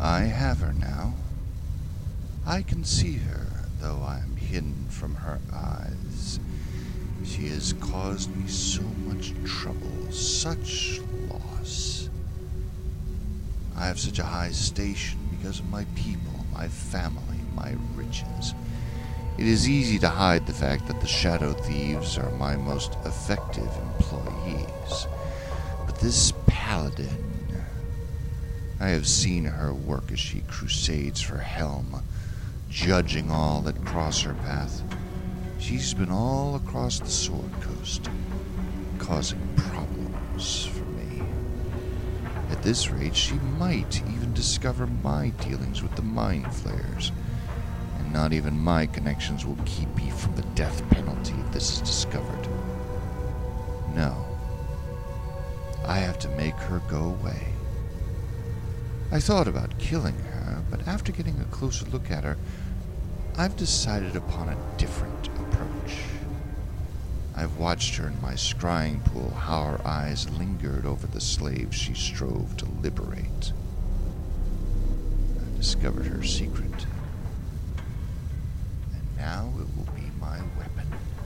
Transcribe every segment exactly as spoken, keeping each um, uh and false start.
I have her now. I can see her, though I am hidden from her eyes. She has caused me so much trouble, such loss. I have such a high station because of my people, my family, my riches. It is easy to hide the fact that the Shadow Thieves are my most effective employees. But this paladin, I have seen her work as she crusades for Helm, judging all that cross her path. She's been all across the Sword Coast, causing problems for me. At this rate, she might even discover my dealings with the Mind Flayers, and not even my connections will keep me from the death penalty if this is discovered. No. I have to make her go away. I thought about killing her, but after getting a closer look at her, I've decided upon a different approach. I've watched her in my scrying pool, how her eyes lingered over the slaves she strove to liberate. I discovered her secret, and now it will be my weapon.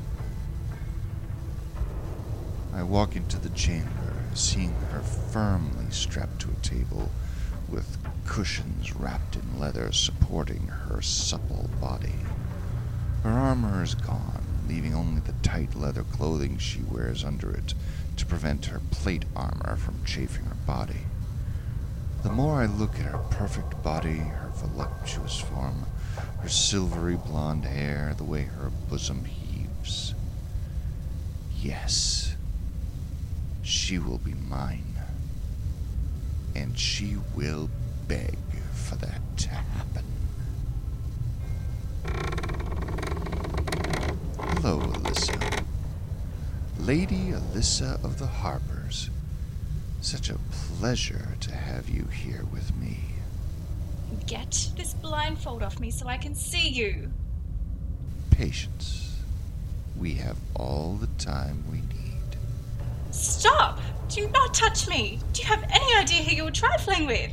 I walk into the chamber, seeing her firmly strapped to a table with cushions wrapped in leather supporting her supple body. Her armor is gone, leaving only the tight leather clothing she wears under it to prevent her plate armor from chafing her body. The more I look at her perfect body, her voluptuous form, her silvery blonde hair, the way her bosom heaves, yes, she will be mine. And she will beg for that to happen. Hello, Alyssa. Lady Alyssa of the Harbors. Such a pleasure to have you here with me. Get this blindfold off me so I can see you. Patience. We have all the time we need. Stop! Do not touch me! Do you have any idea who you're trifling with?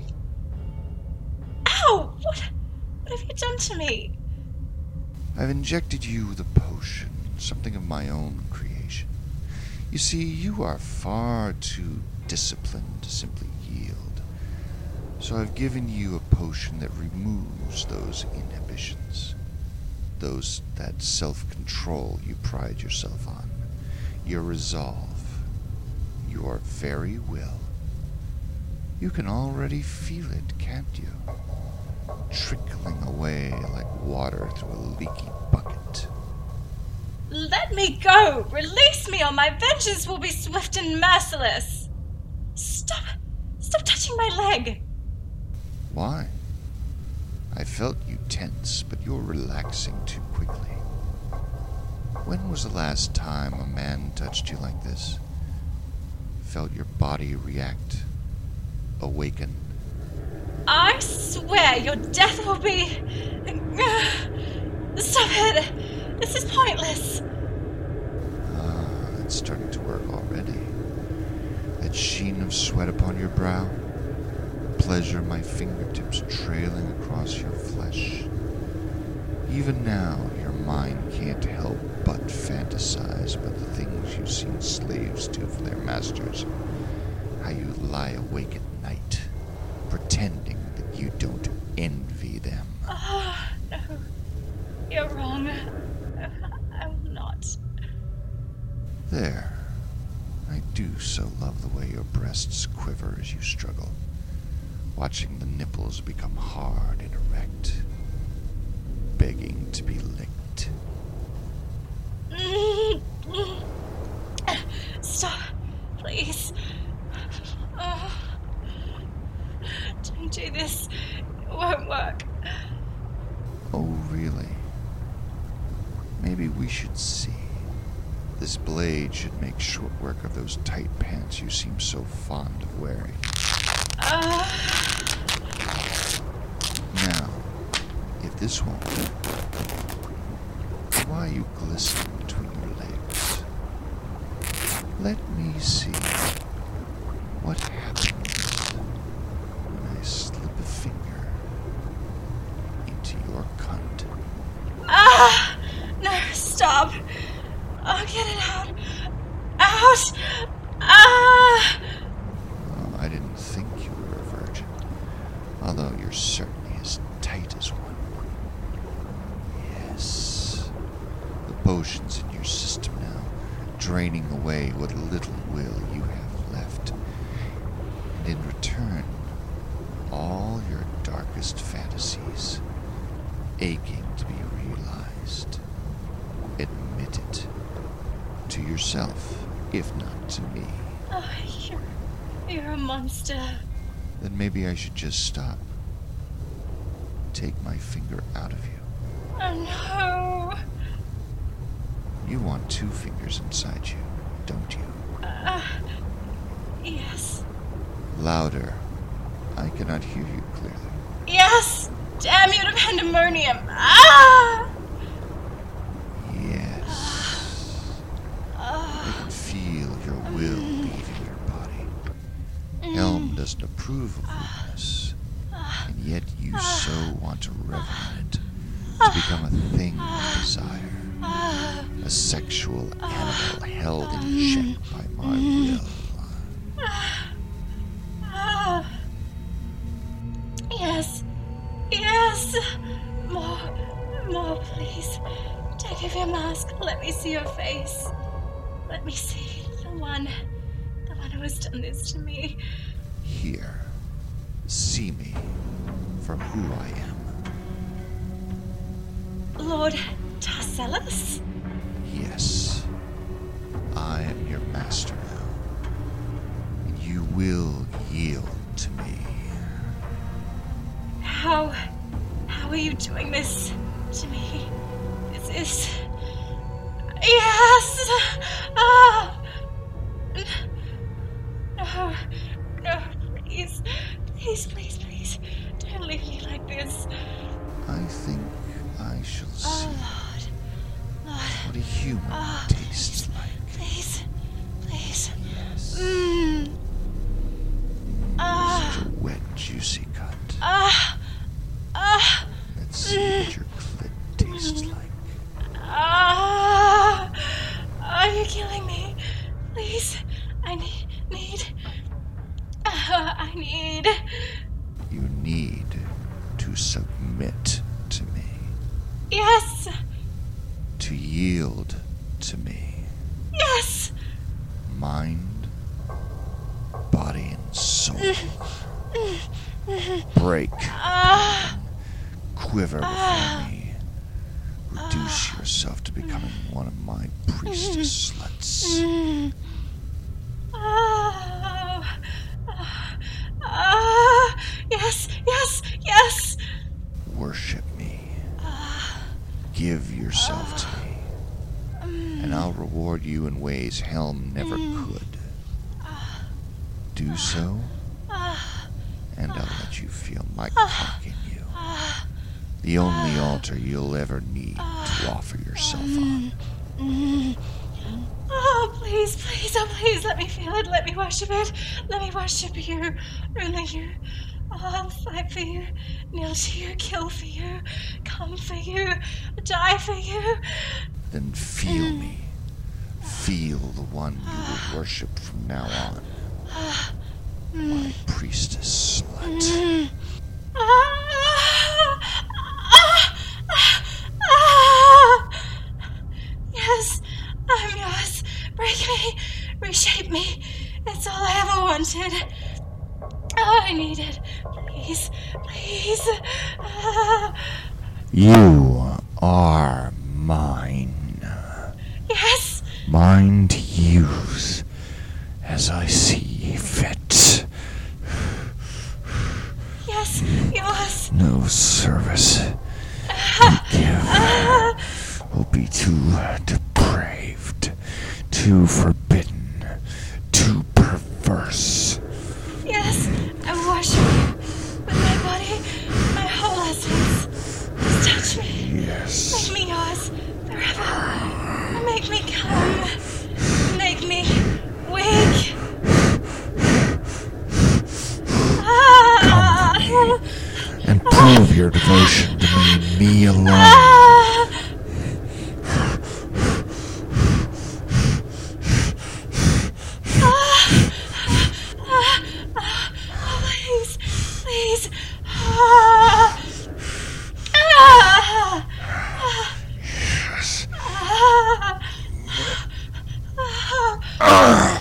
Ow! What, what have you done to me? I've injected you with a potion, something of my own creation. You see, you are far too disciplined to simply yield. So I've given you a potion that removes those inhibitions. Those, that self-control you pride yourself on. Your resolve. Your very will. You can already feel it, can't you? Trickling away like water through a leaky bucket. Let me go! Release me or my vengeance will be swift and merciless! Stop! Stop touching my leg! Why? I felt you tense, but you're relaxing too quickly. When was the last time a man touched you like this? Felt your body react, awaken. I swear your death will be... Stop it! This is pointless! Ah, it's starting to work already. That sheen of sweat upon your brow, pleasure my fingertips trailing across your flesh. Even now, your mind can't help but fantasize about the things you've seen slaves do for their masters. How you lie awake at night, pretending that you don't envy them. Oh, no. You're wrong. I will not. There. I do so love the way your breasts quiver as you struggle, watching the nipples become hard and erect, begging to be licked. Stop, please. Oh, don't do this. It won't work. Oh, really? Maybe we should see. This blade should make short work of those tight pants you seem so fond of wearing. Uh... Now, if this won't work, why you glisten between your legs? Let me see what happens when I slip a finger didn't think you were a virgin, although you're certainly as tight as one. Yes, the potions in your system now, draining away what little will you have left. And in return, all your darkest fantasies, aching to be realized. Admit it. To yourself, if not to me. Oh, you're, you're a monster. Then maybe I should just stop. Take my finger out of you. Oh, no. You want two fingers inside you, don't you? Uh, yes. Louder. I cannot hear you clearly. Yes! Damn you to pandemonium! Ah! Yes. I can feel your will leaving your body. Helm doesn't approve of weakness, and yet you so want to revel in it, to become a thing of desire, a sexual animal held in check by my will. Yes, yes. More, more, please. Take off your mask. Let me see your face. Let me see the one, the one who has done this to me. Here, see me for who I am. Lord Tarcellus? Yes, I am your master now, and you will yield to me. How, how are you doing this to me? This is... Yes! Ah! No, no, please, please, please, please, don't leave me like this. I think I shall see Oh, Lord, Lord, what a human oh, tastes like. please, please. Yes. Mmm. Ah, Such a wet, juicy cut. ah, ah, Let's see what your clit tastes like. ah. Are you killing me? Please, I need, need, ah, I need. You need to submit to me, Yes, to yield to me. yes. Mind, body, and soul. Break, Ah, quiver before me. Reduce yourself to becoming one of my priestess sluts. mm. Ah, ah, ah. Yes, yes, yes. Worship me. Ah, Give yourself to me, mm. and I'll reward you in ways Helm never could. Do so, Ah, and I'll let you feel my cock in you. ah, The only altar you'll ever need to offer yourself on. mm. Oh, please, please, oh, please, let me feel it. Let me worship it. Let me worship you. Only you. Oh, I'll fight for you. Kneel to you. Kill for you. Come for you. Die for you. Then feel me. Feel the one you will worship from now on. My priestess slut. Ah, ah, ah, ah. Yes, I'm yours. Break me, reshape me. It's all I ever wanted. All I needed. Please, please. Ah. You are mine. Yes, Mine to use as I see fit. yes, yours. No service you give will be too depraved, too forbidden, too perverse. Yes, I worship you with my body, my whole essence. Just touch me. Yes. Make me yours forever. Make me come. Make me weak. Ah! And prove your devotion to me, me alone. Ah! please. Ah. Ah. Yes. Ah. Ah.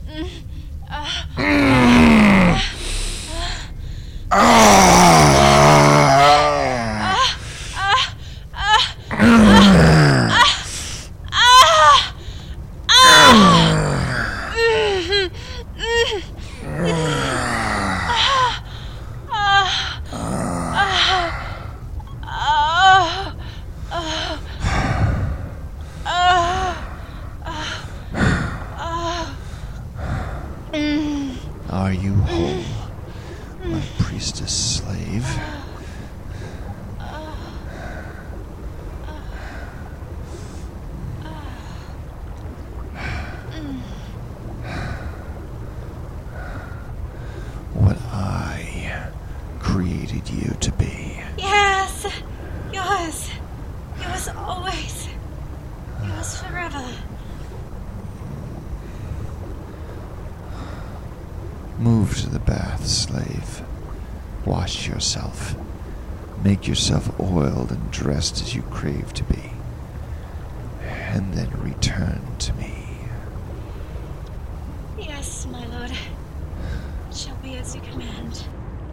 Are you whole, my priestess slave? What I created you to be. Yes, yours. Yours always. Yours forever. Move to the bath, slave. Wash yourself. Make yourself oiled and dressed as you crave to be. And then return to me. Yes, my lord. It shall be as you command.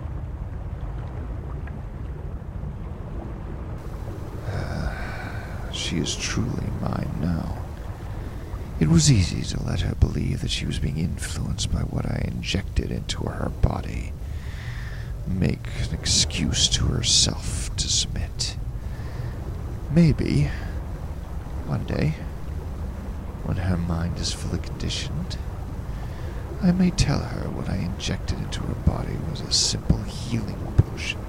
She is truly mine now. It was easy to let her believe that she was being influenced by what I injected into her body. Make an excuse to herself to submit. Maybe, one day, when her mind is fully conditioned, I may tell her what I injected into her body was a simple healing potion.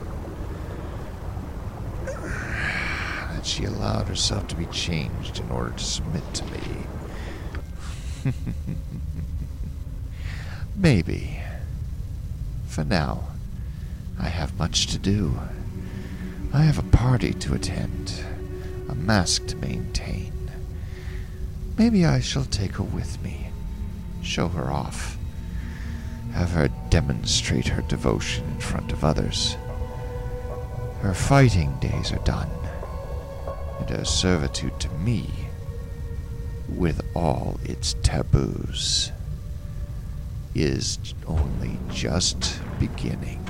That she allowed herself to be changed in order to submit to me. Maybe. For now, I have much to do. I have a party to attend, a mask to maintain. Maybe I shall take her with me, show her off, have her demonstrate her devotion in front of others. Her fighting days are done, and her servitude to me, with all its taboos, is only just beginning.